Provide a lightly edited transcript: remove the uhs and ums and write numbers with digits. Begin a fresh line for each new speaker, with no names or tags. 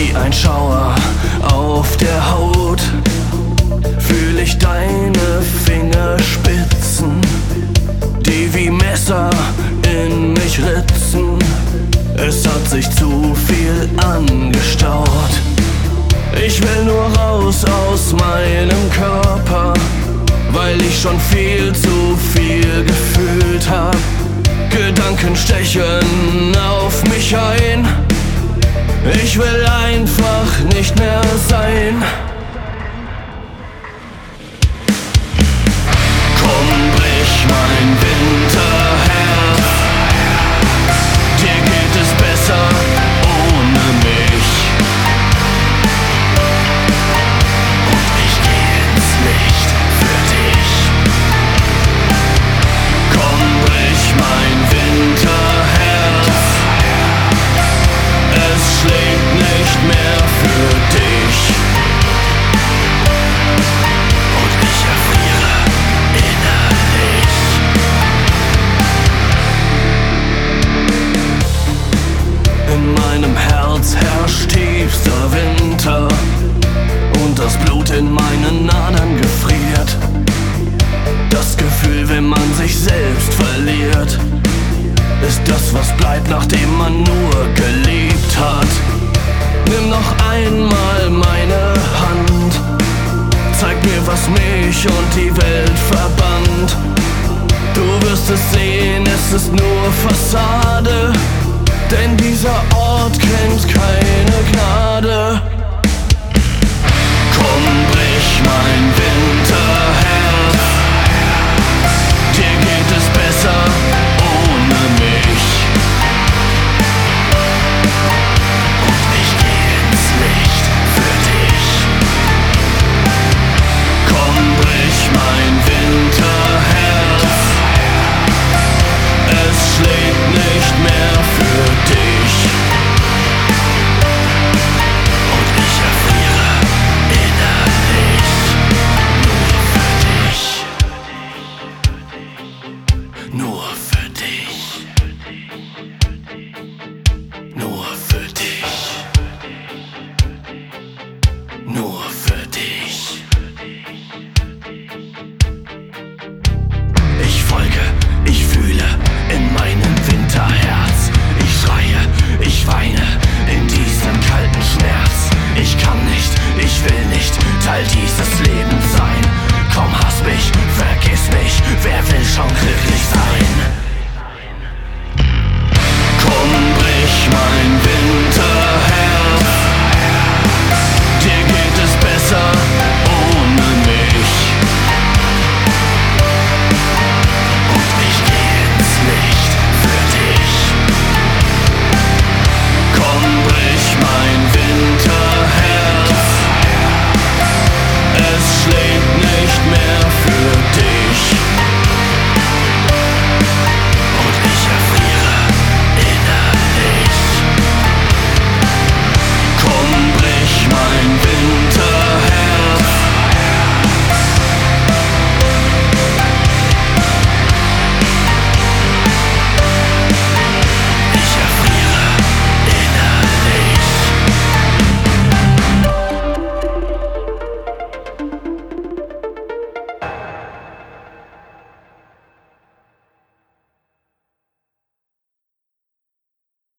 Wie ein Schauer auf der Haut fühl ich deine Fingerspitzen, die wie Messer in mich ritzen. Es hat sich zu viel angestaut. Ich will nur raus aus meinem Körper, weil ich schon viel zu viel gefühlt hab. Gedanken stechen auf mich ein. Ich will einfach nicht mehr sein. Komm, brich mein Winterherz. Dir geht es besser ohne mich. Und ich geh ins Licht für dich. Komm, brich mein Winterherz. Es schlägt nicht mehr für dich. Und ich erfriere innerlich. In meinem Herz herrscht tiefster Winter und das Blut in meinen Adern gefriert. Das Gefühl, wenn man sich selbst verliert, ist das, was bleibt, nachdem man nur geliebt hat. Nimm noch einmal meine Hand, zeig mir, was mich und die Welt verbannt. Du wirst es sehen, es ist nur Fassade, denn dieser Ort kennt keine Gnade. Komm, brich mein Winterherz.